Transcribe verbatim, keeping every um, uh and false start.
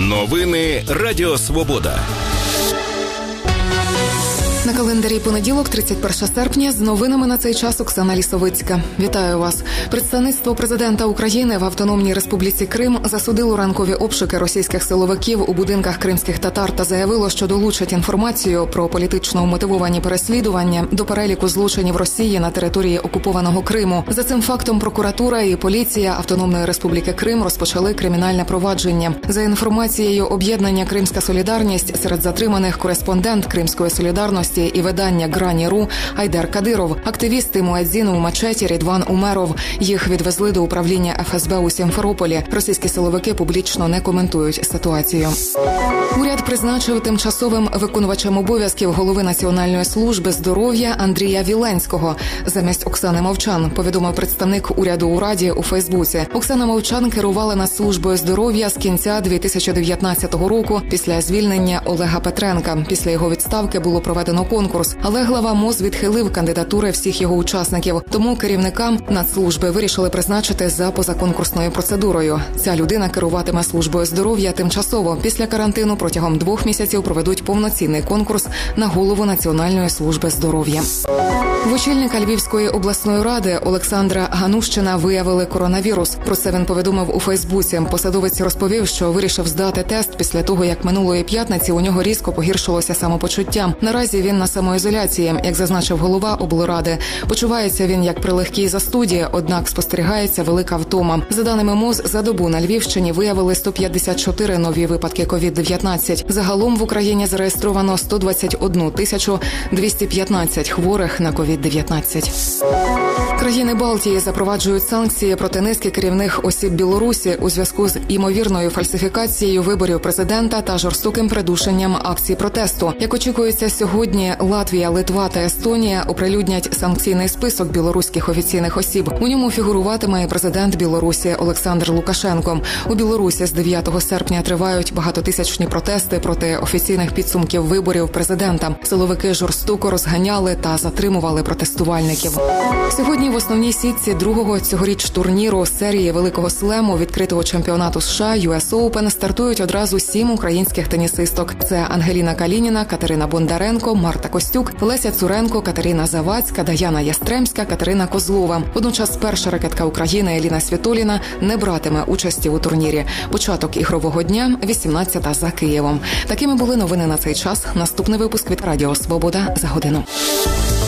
Новини Радіо Свобода. На календарі понеділок, тридцять перше серпня, з новинами на цей час Оксана Лісовицька. Вітаю вас. Представництво президента України в Автономній Республіці Крим засудило ранкові обшуки російських силовиків у будинках кримських татар та заявило, що долучить інформацію про політично мотивовані переслідування до переліку злочинів Росії на території окупованого Криму. За цим фактом прокуратура і поліція Автономної Республіки Крим розпочали кримінальне провадження. За інформацією об'єднання «Кримська солідарність», серед затриманих кореспондент Кримської солідарності і видання «Грані.ру» Айдар Кадиров, активісти Муадзіну у Мечеті Рідван Умеров. Їх відвезли до управління еф ес бе у Сімферополі. Російські силовики публічно не коментують ситуацію. Уряд призначив тимчасовим виконувачем обов'язків голови Національної служби здоров'я Андрія Віленського замість Оксани Мовчан, повідомив представник уряду у Раді у Фейсбуці. Оксана Мовчан керувала над службою здоров'я з кінця дві тисячі дев'ятнадцятого року після звільнення Олега Петренка. Після його відставки було проведено конкурс, але глава МОЗ відхилив кандидатури всіх його учасників. Тому керівникам Нацслужби вирішили призначити за позаконкурсною процедурою. Ця людина керуватиме службою здоров'я тимчасово. Після карантину протягом двох місяців проведуть повноцінний конкурс на голову Національної служби здоров'я. В очільника Львівської обласної ради Олександра Ганущина виявили коронавірус. Про це він повідомив у Фейсбуці. Посадовець розповів, що вирішив здати тест після того, як минулої п'ятниці у нього різко погіршилося самопочуття. Наразі він на самоізоляції, як зазначив голова облради. Почувається він як при легкій застуді, однак спостерігається велика втома. За даними МОЗ, за добу на Львівщині виявили сто п'ятдесят чотири нові випадки ковід дев'ятнадцять. Загалом в Україні зареєстровано сто двадцять одну тисячу двісті п'ятнадцять хворих на ковід дев'ятнадцять. Країни Балтії запроваджують санкції проти низки керівних осіб Білорусі у зв'язку з імовірною фальсифікацією виборів президента та жорстоким придушенням акцій протесту. Як очікується, сьогодні Латвія, Литва та Естонія оприлюднять санкційний список білоруських офіційних осіб. У ньому фігуруватиме і президент Білорусі Олександр Лукашенко. У Білорусі з дев'ятого серпня тривають багатотисячні протести проти офіційних підсумків виборів президента. Силовики жорстоко розганяли та затримували протестувальників. Сьогодні в основній сітці другого цьогоріч турніру серії Великого Слему відкритого чемпіонату США ю ес Open стартують одразу сім українських тенісисток. Це Ангеліна Калініна, Катерина Бондаренко, Марта Костюк, Леся Цуренко, Катерина Завадська, Даяна Ястремська, Катерина Козлова. Водночас перша ракетка України Еліна Світоліна не братиме участі у турнірі. Початок ігрового дня – вісімнадцята за Києвом. Такими були новини на цей час. Наступний випуск від Радіо Свобода за годину.